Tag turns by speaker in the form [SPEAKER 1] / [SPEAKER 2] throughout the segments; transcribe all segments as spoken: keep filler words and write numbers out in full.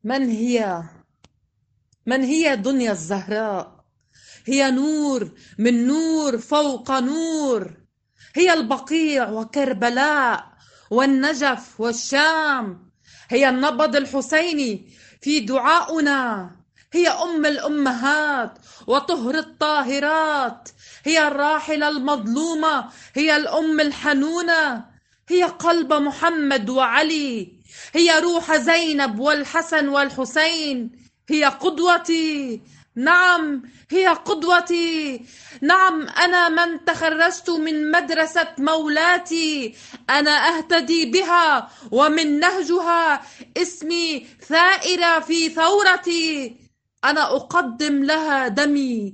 [SPEAKER 1] من هي من هي دنيا الزهراء؟ هي نور من نور فوق نور. هي البقيع وكربلاء والنجف والشام. هي النبض الحسيني في دعاؤنا. هي أم الأمهات وطهر الطاهرات. هي الراحلة المظلومة. هي الأم الحنونة. هي قلب محمد وعلي. هي روح زينب والحسن والحسين. هي قدوتي. نعم، هي قدوتي. نعم، أنا من تخرجت من مدرسة مولاتي. أنا أهتدي بها ومن نهجها اسمي ثائرة في ثورتي. أنا أقدم لها دمي،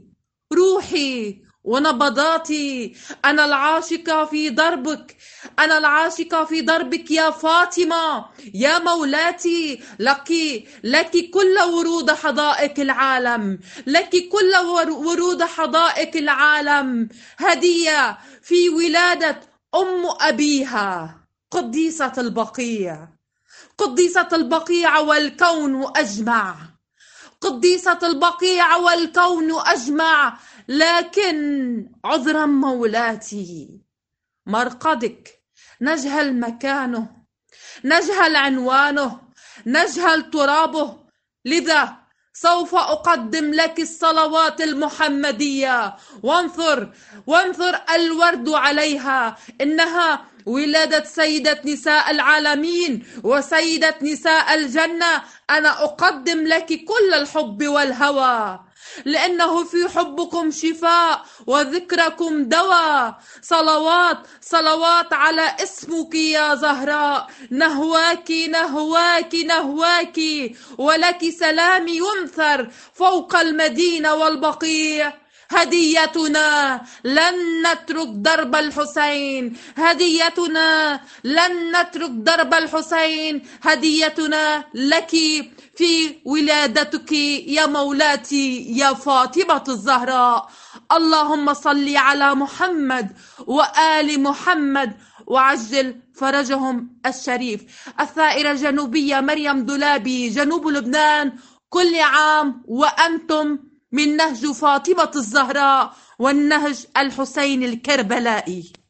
[SPEAKER 1] روحي ونبضاتي. أنا العاشقة في دربك. أنا العاشقة في دربك يا فاطمة يا مولاتي. لك لك كل ورود حدائق العالم. لك كل ورود حدائق العالم. هدية في ولادة أم أبيها قديسة البقيع. قديسة البقيع والكون أجمع. قديسة البقيع والكون أجمع. لكن عذرا مولاتي، مرقدك نجهل مكانه، نجهل عنوانه، نجهل ترابه. لذا سوف أقدم لك الصلوات المحمدية. وانثر وانثر الورد عليها. إنها ولادة سيدة نساء العالمين وسيدة نساء الجنة. أنا أقدم لك كل الحب والهوى، لأنه في حبكم شفاء وذكركم دواء. صلوات صلوات على اسمك يا زهراء. نهواك نهواك نهواك، ولك سلام ينثر فوق المدينة والبقيع. هديتنا لن نترك درب الحسين. هديتنا لن نترك درب الحسين. هديتنا لك في ولادتك يا مولاتي يا فاطمة الزهراء. اللهم صل على محمد وآل محمد وعجل فرجهم الشريف. الثائرة الجنوبية مريم دولابي، جنوب لبنان. كل عام وأنتم من نهج فاطمة الزهراء والنهج الحسين الكربلائي.